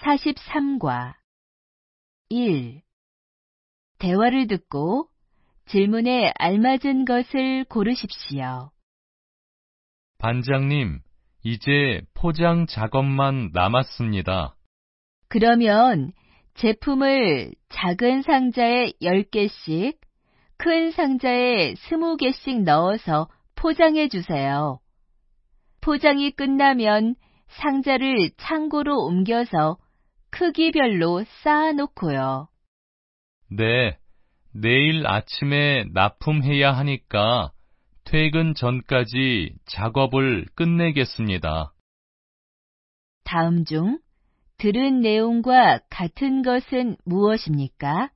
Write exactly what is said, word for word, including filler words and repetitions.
사십삼 과 일. 대화를 듣고 질문에 알맞은 것을 고르십시오. 반장님, 이제 포장 작업만 남았습니다. 그러면 제품을 작은 상자에 열 개씩, 큰 상자에 이십 개씩 넣어서 포장해 주세요. 포장이 끝나면 상자를 창고로 옮겨서 크기별로 쌓아놓고요. 네, 내일 아침에 납품해야 하니까 퇴근 전까지 작업을 끝내겠습니다. 다음 중 들은 내용과 같은 것은 무엇입니까?